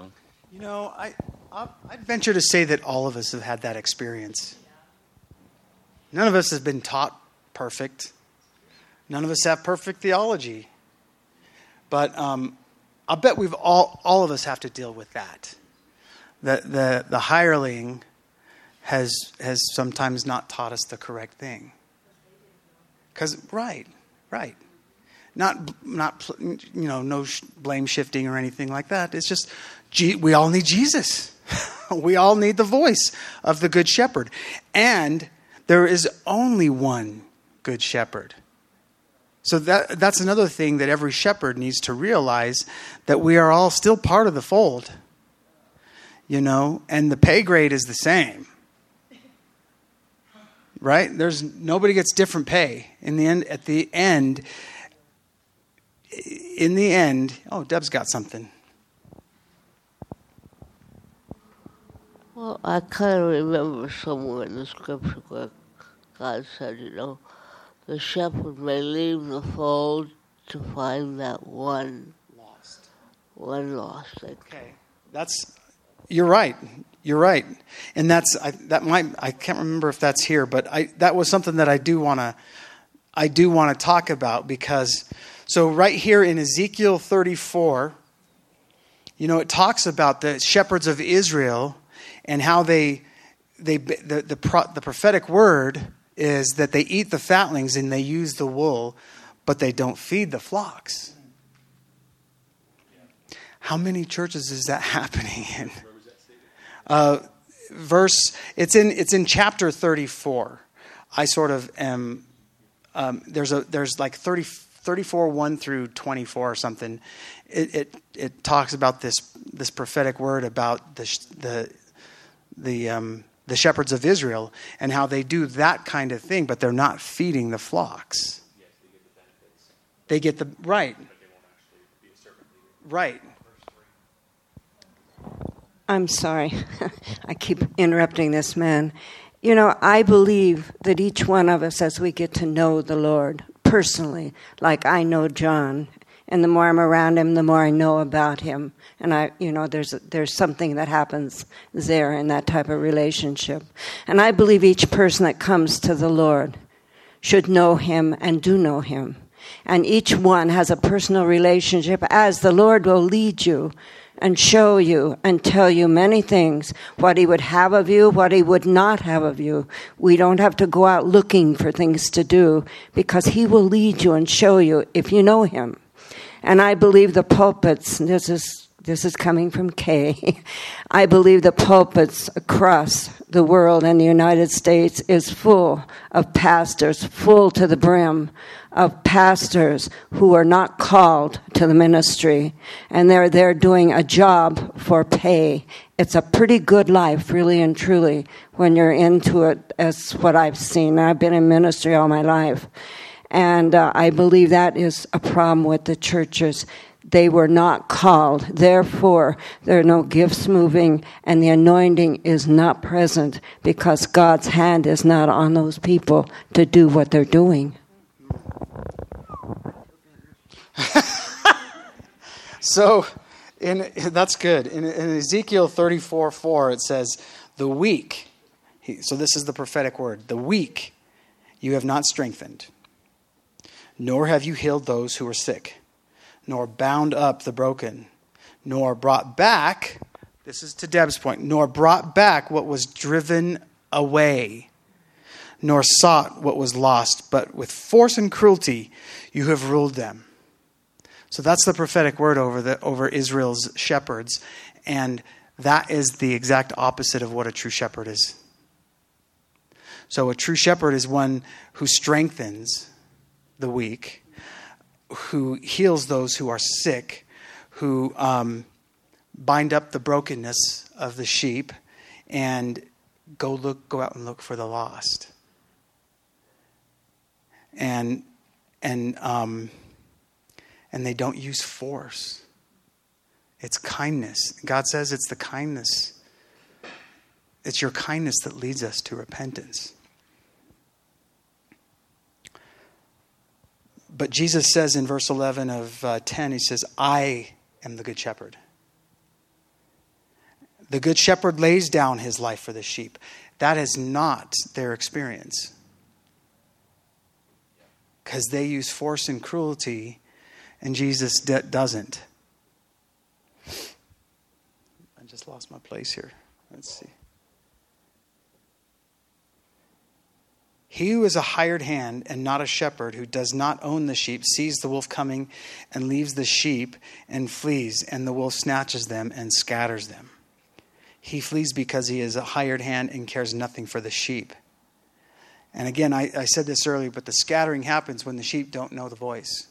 I'd venture to say that all of us have had that experience. None of us has been taught perfect. None of us have perfect theology. But I bet we've all of us have to deal with that. The hireling has sometimes not taught us the correct thing. Because right, not no blame shifting or anything like that. It's just we all need Jesus. We all need the voice of the Good Shepherd, and there is only one Good Shepherd. So that's another thing that every shepherd needs to realize, that we are all still part of the fold. And the pay grade is the same. Right? Nobody gets different pay. In the end, Deb's got something. Well, I kind of remember somewhere in the scripture where God said, the shepherd may leave the fold to find that one lost. Okay, you're right. You're right. And I can't remember if that's here, but that was something that I do want to talk about, because so right here in Ezekiel 34, it talks about the shepherds of Israel and how the prophetic word is that they eat the fatlings and they use the wool, but they don't feed the flocks. How many churches is that happening in? It's in chapter 34. I sort of am. There's like 34 1 through 24 or something. It talks about this prophetic word about the shepherds of Israel and how they do that kind of thing, but they're not feeding the flocks. Yes, they get the benefits. They get the right. But they won't actually be a servant leader. Right. I'm sorry. I keep interrupting this man. I believe that each one of us, as we get to know the Lord personally, like I know John, and the more I'm around him, the more I know about him. And there's something that happens there in that type of relationship. And I believe each person that comes to the Lord should know him and do know him. And each one has a personal relationship as the Lord will lead you and show you and tell you many things, what he would have of you, what he would not have of you. We don't have to go out looking for things to do, because he will lead you and show you if you know him. And I believe the pulpits, this is coming from Kay, I believe the pulpits across the world and the United States is full of pastors, full to the brim of pastors who are not called to the ministry, and they're there doing a job for pay. It's a pretty good life, really and truly, when you're into it, as what I've seen. I've been in ministry all my life, and I believe that is a problem with the churches. They were not called. Therefore, there are no gifts moving, and the anointing is not present, because God's hand is not on those people to do what they're doing. So, that's good. In Ezekiel 34:4, it says, "The weak." So this is the prophetic word. "The weak you have not strengthened, nor have you healed those who are sick, nor bound up the broken, nor brought back," this is to Deb's point, "nor brought back what was driven away, nor sought what was lost, but with force and cruelty you have ruled them." So that's the prophetic word over Israel's shepherds, and that is the exact opposite of what a true shepherd is. So a true shepherd is one who strengthens the weak, who heals those who are sick, who bind up the brokenness of the sheep, and go out and look for the lost. And they don't use force. It's kindness. God says it's the kindness. It's your kindness that leads us to repentance. But Jesus says in verse 11 of 10, he says, "I am the good shepherd." The good shepherd lays down his life for the sheep. That is not their experience, because they use force and cruelty, and Jesus doesn't. I just lost my place here. Let's see. "He who is a hired hand and not a shepherd, who does not own the sheep, sees the wolf coming and leaves the sheep and flees, and the wolf snatches them and scatters them. He flees because he is a hired hand and cares nothing for the sheep." And again, I said this earlier, but the scattering happens when the sheep don't know the voice.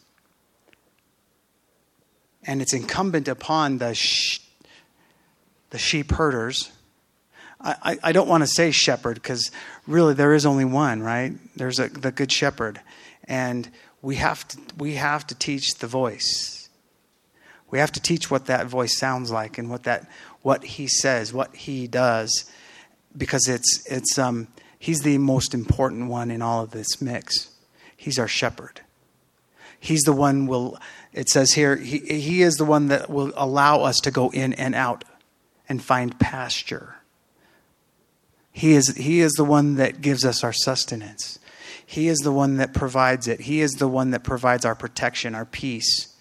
And it's incumbent upon the sheep herders. I don't want to say shepherd, because really there is only one, right? There's the good shepherd. And we have to teach the voice. We have to teach what that voice sounds like, and what he says, what he does, because he's the most important one in all of this mix. He's our shepherd. He's the one it says here, he is the one that will allow us to go in and out and find pasture. He is the one that gives us our sustenance. He is the one that provides it. He is the one that provides our protection, our peace,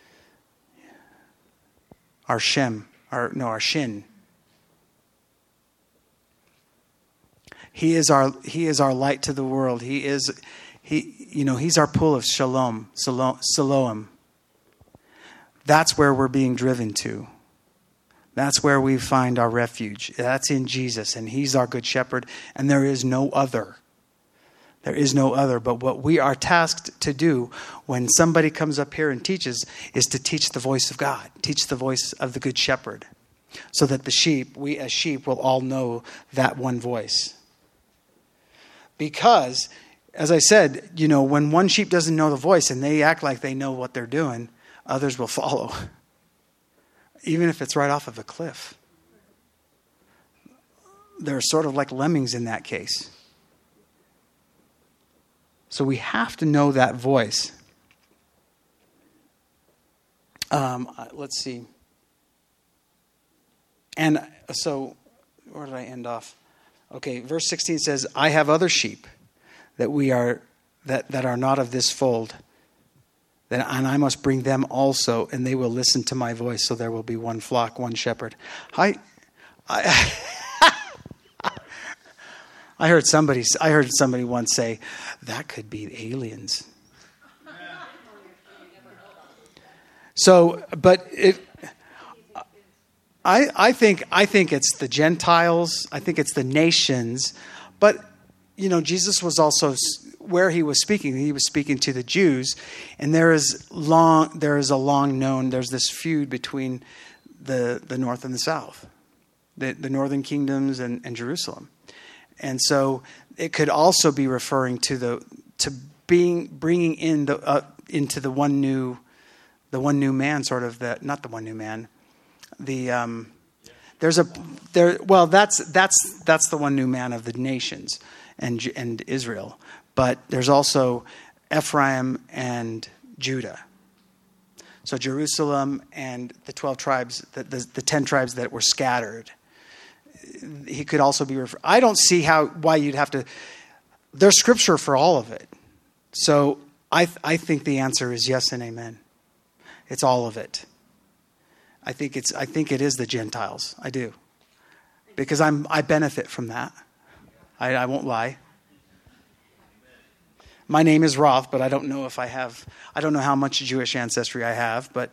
our shin. He is our light to the world. He's our pool of Siloam. That's where we're being driven to. That's where we find our refuge. That's in Jesus, and He's our good shepherd, and there is no other. There is no other. But what we are tasked to do when somebody comes up here and teaches is to teach the voice of God, teach the voice of the good shepherd, so that we as sheep will all know that one voice. Because, as I said, when one sheep doesn't know the voice and they act like they know what they're doing, others will follow. Even if it's right off of a cliff. They're sort of like lemmings in that case. So we have to know that voice. Let's see. And so, where did I end off? Okay, verse 16 says, I have other sheep that are not of this fold. And I must bring them also, and they will listen to my voice. So there will be one flock, one shepherd. I heard somebody once say, that could be aliens. So, but I think it's the Gentiles. I think it's the nations. But Jesus was also, where he was speaking to the Jews, and there's this feud between the north and the south, the northern kingdoms and Jerusalem. And so it could also be referring to bringing in into the one new man, sort of not the one new man. That's the one new man of the nations and Israel. But there's also Ephraim and Judah. So Jerusalem and the 12 tribes, the 10 tribes that were scattered. He could also be referred. I don't see why you'd have to. There's scripture for all of it. So I think the answer is yes and amen. It's all of it. I think it is the Gentiles. I do. Because I benefit from that. I won't lie. My name is Roth, but I don't know how much Jewish ancestry I have, but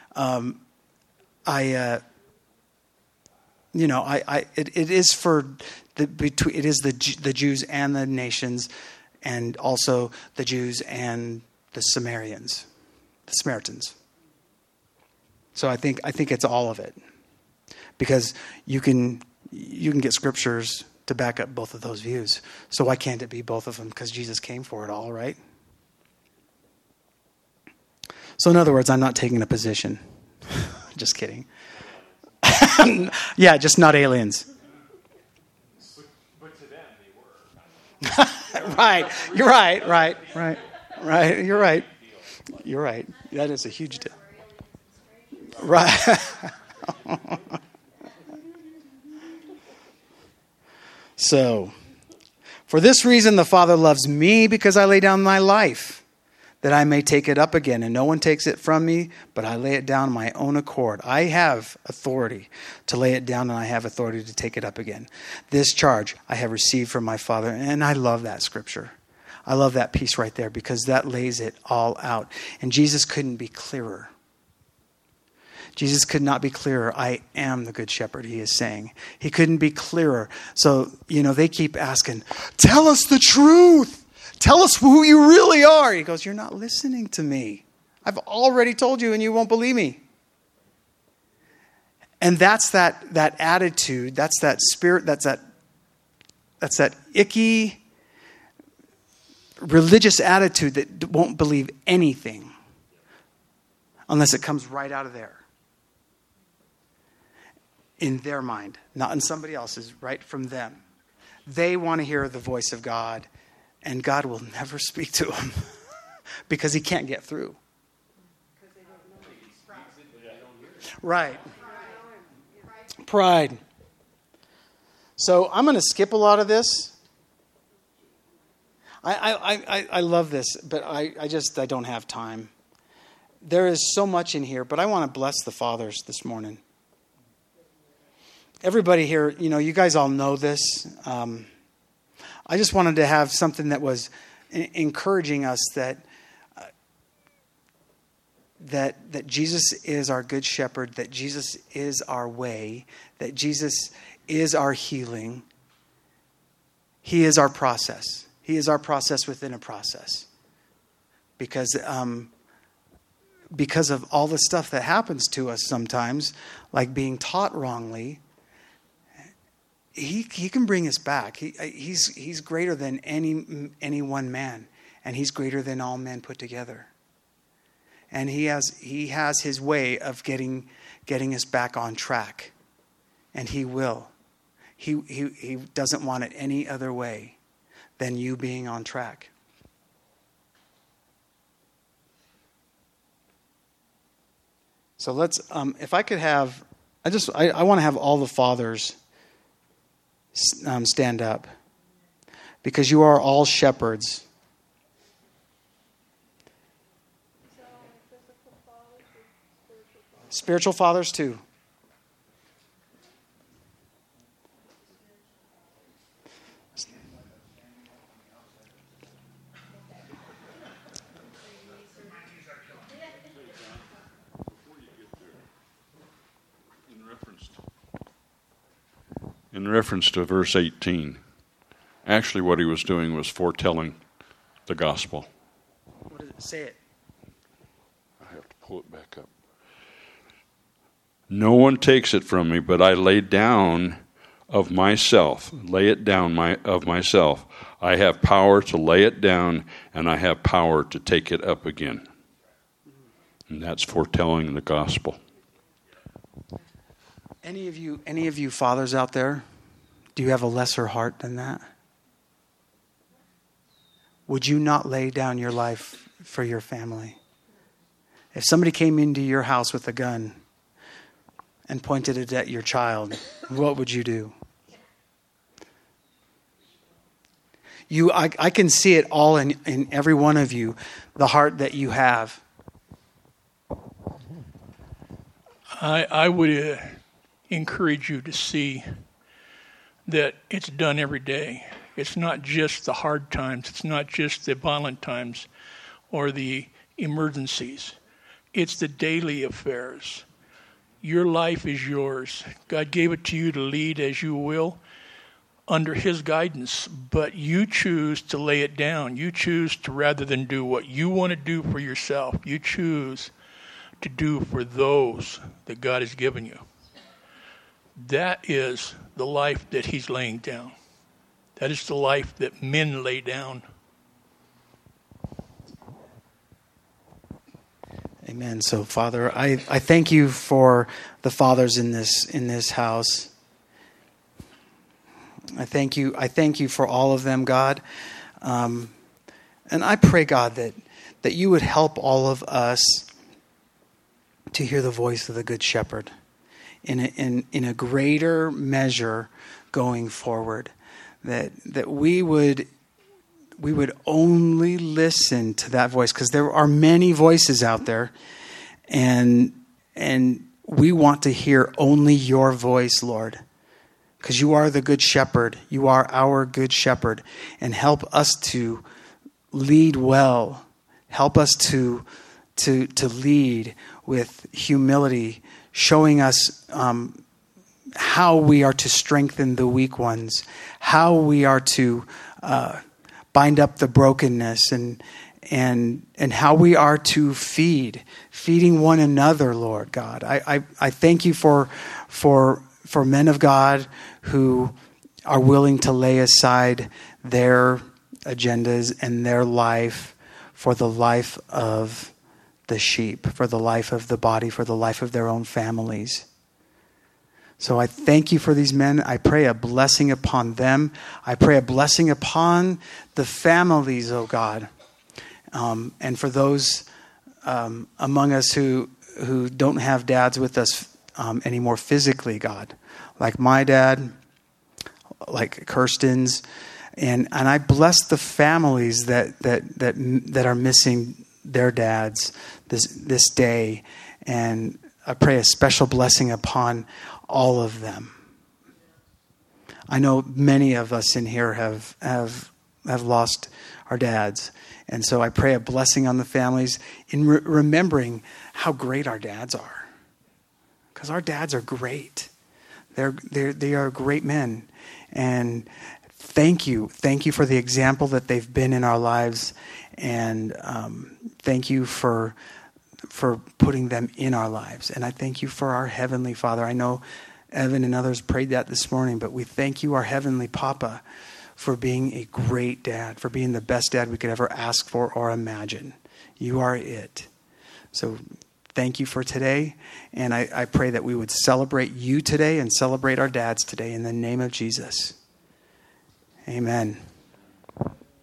it is for the Jews and the nations, and also the Jews and the Samaritans. So I think it's all of it, because you can get scriptures to back up both of those views. So why can't it be both of them? Because Jesus came for it all, right? So in other words, I'm not taking a position. Just kidding. Yeah, just not aliens. But to them, they were. Right. You're right. Right. You're right. That is a huge deal. Right. So, for this reason the Father loves me, because I lay down my life, that I may take it up again. And no one takes it from me, but I lay it down on my own accord. I have authority to lay it down, and I have authority to take it up again. This charge I have received from my Father. And I love that scripture. I love that piece right there, because that lays it all out. And Jesus couldn't be clearer. Jesus could not be clearer. I am the good shepherd, he is saying. He couldn't be clearer. So, they keep asking, tell us the truth. Tell us who you really are. He goes, you're not listening to me. I've already told you and you won't believe me. And that's that attitude, that's that spirit, that's that icky religious attitude that won't believe anything unless it comes right out of there. In their mind, not in somebody else's, right from them. They want to hear the voice of God, and God will never speak to them because he can't get through. Right. Pride. So I'm going to skip a lot of this. I love this, but I don't have time. There is so much in here, but I want to bless the fathers this morning. Everybody here, you guys all know this. I just wanted to have something that was encouraging us that Jesus is our good shepherd, that Jesus is our way, that Jesus is our healing. He is our process. He is our process within a process. Because of all the stuff that happens to us sometimes, like being taught wrongly, he can bring us back. He's greater than any one man, and he's greater than all men put together. And he has his way of getting us back on track, and he will. He doesn't want it any other way than you being on track. So let's, if I could have, I want to have all the fathers stand up, because you are all shepherds. Spiritual fathers too. In reference to verse 18, actually what he was doing was foretelling the gospel. What does it say? It. I have to pull it back up. No one takes it from me, but I lay down of myself. Lay it down of myself. I have power to lay it down, and I have power to take it up again. And that's foretelling the gospel. Any of you fathers out there, do you have a lesser heart than that? Would you not lay down your life for your family? If somebody came into your house with a gun and pointed it at your child, what would you do? I can see it all in every one of you, the heart that you have. I would encourage you to see that it's done every day. It's not just the hard times. It's not just the violent times or the emergencies. It's the daily affairs. Your life is yours. God gave it to you to lead as you will under his guidance, but you choose to lay it down. You choose to, rather than do what you want to do for yourself, you choose to do for those that God has given you. That is the life that he's laying down. That is the life that men lay down. Amen. So, Father, I thank you for the fathers in this house. I thank you for all of them, God. And I pray, God, that you would help all of us to hear the voice of the Good Shepherd in a greater measure going forward. That we would only listen to that voice, because there are many voices out there, and we want to hear only your voice, Lord, because you are the Good Shepherd. You are our Good Shepherd, and help us to lead well. Help us to lead with humility, showing us how we are to strengthen the weak ones, how we are to bind up the brokenness, and how we are to feeding one another, Lord God. I thank you for men of God who are willing to lay aside their agendas and their life for the life of the sheep, for the life of the body, for the life of their own families. So I thank you for these men. I pray a blessing upon them. I pray a blessing upon the families, oh God. And for those among us who don't have dads with us anymore physically, God, like my dad, like Kirsten's, and I bless the families that are missing their dads this day, and I pray a special blessing upon all of them. I know many of us in here have lost our dads, and so I pray a blessing on the families in remembering how great our dads are, because our dads are great. They are great men, and thank you for the example that they've been in our lives, and thank you for putting them in our lives. And I thank you for our Heavenly Father. I know Evan and others prayed that this morning, but we thank you, our Heavenly Papa, for being a great dad, for being the best dad we could ever ask for or imagine. You are it. So thank you for today, and I pray that we would celebrate you today and celebrate our dads today in the name of Jesus. Amen.